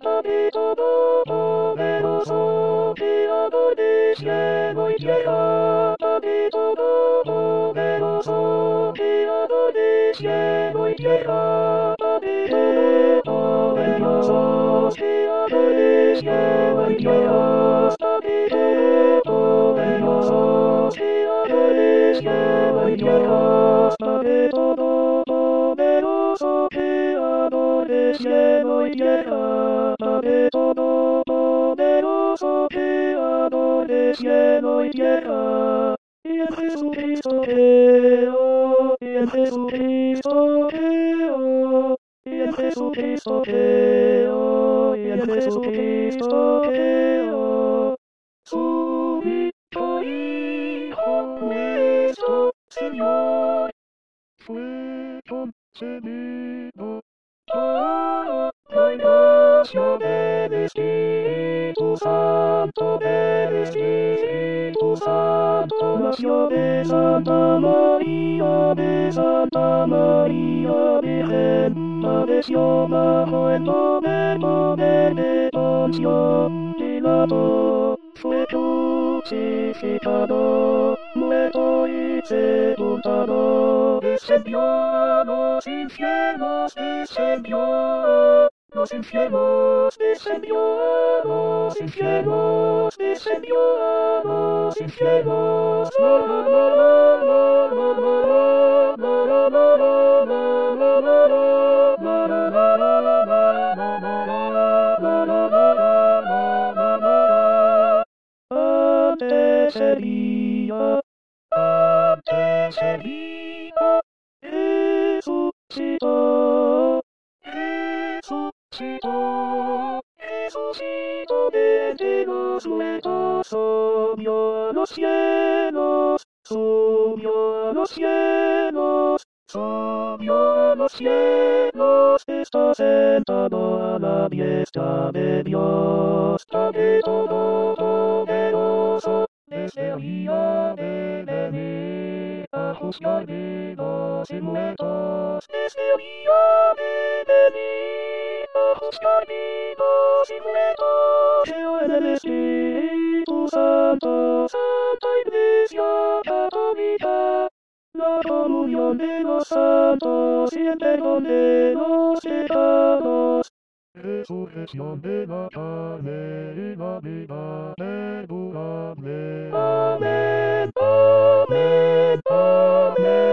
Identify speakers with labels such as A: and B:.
A: Padre todopoderoso, creador de cielo y tierra. Padre todopoderoso, creador de cielo y tierra. Padre todopoderoso, creador de cielo y tierra. Padre todopoderoso, creador de cielo y tierra. Padre todopoderoso, creador de cielo y tierra. Padre todopoderoso, creador de cielo y tierra. Y en Jesucristo creo, y en Jesucristo creo, y en Jesucristo creo, y en Jesucristo creo. Su Hijo, Hijo nuestro Señor, fue concebido por la gracia del Espíritu Santo, del Espíritu Santo. Nació de Santa María, Virgen. Padeció bajo el poder de Poncio Pilato. Fue crucificado, muerto y sepultado. Descendió a los infiernos, descendió. Los infiernos, descendió a los infiernos, descendió a los infiernos. Antes sería, resucitó. Resucitó de entre los muertos, subió a los cielos, subió a los cielos, subió a los cielos, está sentado a la diestra de Dios, Padre todopoderoso, desde ahí ha de venir a juzgar vivos y muertos, desde ahí ha de venir a juzgar vivos y muertos. Creo en el Espíritu Santo, Santa Iglesia Católica, la comunión de los santos y el perdón de los pecados, resurrección de la carne y la vida perdurable. Amén, amén, amén.